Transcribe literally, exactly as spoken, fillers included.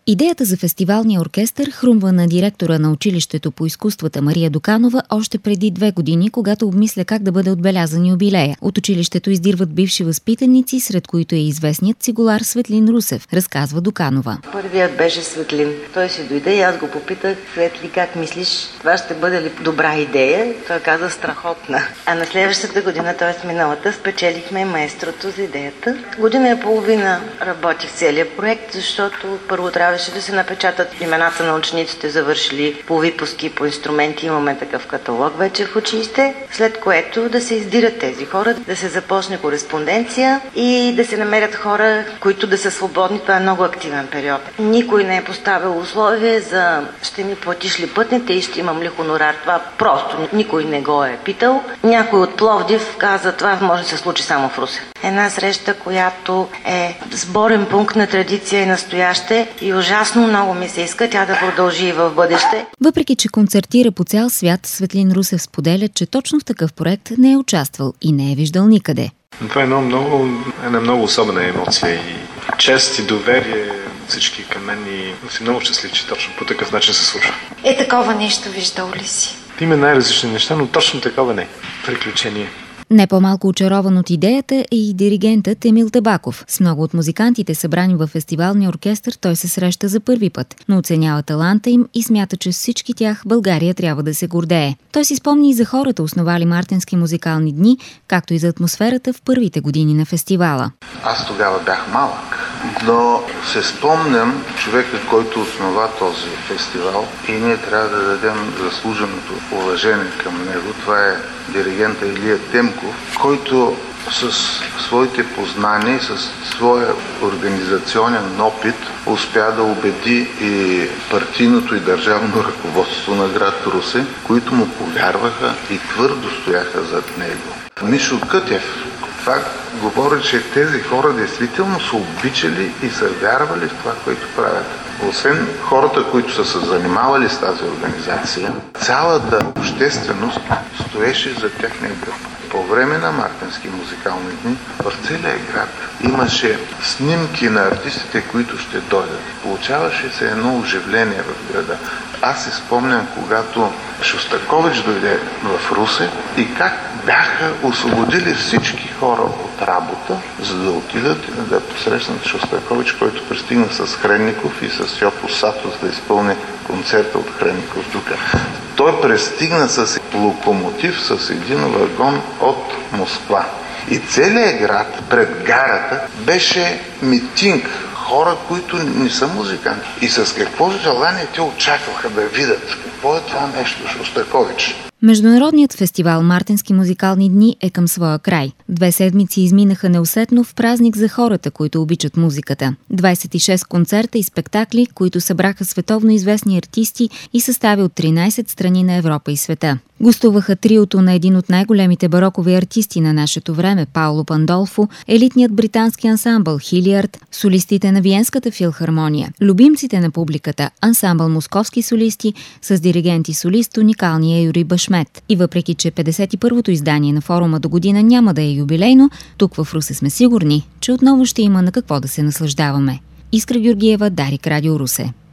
Идеята за фестивалния оркестър хрумва на директора на училището по изкуствата Мария Дуканова още преди две години, когато обмисля как да бъде отбелязан юбилея. От училището издирват бивши възпитаници, сред които е известният цигулар Светлин Русев, разказва Дуканова. Първият беше Светлин. Той си дойде и аз го попитах: Светли, как мислиш, това ще бъде ли добра идея? Той каза: страхотна. А на следващата година, т.е. миналата, спечелихме маестрото за идеята. Година и половина работих целият проект, защото първо трябваше да се напечатат имената на учениците, завършили по випуски, по инструменти. Имаме такъв каталог вече в училище, след което да се издират тези хора, да се започне кореспонденция и да се намерят хора, които да са свободни. Това е много активен период. Никой не е поставил условие за ще ми платиш ли пътните и ще имам ли хонорар. Това просто никой не го е питал. Някой от Пловдив каза: това може да се случи само в Русе. Една среща, която е сборен пункт на традиция и настояще, и ужасно много ми се иска тя да продължи и в бъдеще. Въпреки че концертира по цял свят, Светлин Русев споделя, че точно в такъв проект не е участвал и не е виждал никъде. Това е една много, една много особена емоция и чест и доверие всички към мен, и си много щастлив, че точно по такъв начин се случва. Е, такова нещо виждал ли си? Има най-различни неща, но точно такова не. Приключение. Не по-малко очарован от идеята е и диригентът Емил Табаков. С много от музикантите, събрани във фестивалния оркестър, той се среща за първи път, но оценява таланта им и смята, че с всички тях България трябва да се гордее. Той си спомни и за хората, основали Мартенски музикални дни, както и за атмосферата в първите години на фестивала. Аз тогава бях малък, но се спомням човека, който основа този фестивал, и ние трябва да дадем заслуженото уважение към него. Това е диригента Илия Темков, който с своите познания и с своя организационен опит успя да убеди и партийното и държавно ръководство на град Русе, които му повярваха и твърдо стояха зад него. Мишо Кътев, това говори, че тези хора действително са обичали и са вярвали в това, което правят. Освен хората, които са се занимавали с тази организация, цялата общественост стоеше за техния гръб. По време на Мартенски музикални дни в целия град имаше снимки на артистите, които ще дойдат. Получаваше се едно оживление в града. Аз си спомням, когато Шостакович дойде в Русе и как бяха освободили всички хора от работа, за да отидат да посрещнат Шостакович, който пристигна с Хренников и с Йопо Сатос да изпълни концерта от Хренников тук. Той пристигна с локомотив с един вагон от Москва. И целият град пред гарата беше митинг. Хора, които не са музиканти. И с какво желание те очакваха да видят какво е това нещо Шостакович. Международният фестивал Мартенски музикални дни е към своя край. Две седмици изминаха неусетно в празник за хората, които обичат музиката. двадесет и шест концерта и спектакли, които събраха световно известни артисти и състави от тринадесет страни на Европа и света. Гостуваха триото на един от най-големите барокови артисти на нашето време – Пауло Пандолфо, елитният британски ансамбъл Хилиард, солистите на Виенската филхармония, любимците на публиката – ансамбъл Московски солисти с диригент и солист уникалния Юрий Башмет. И въпреки че петдесет и първото издание на форума до година няма да е юбилейно, тук в Русе сме сигурни, че отново ще има на какво да се наслаждаваме. Искра Георгиева, Дарик, Радио Русе.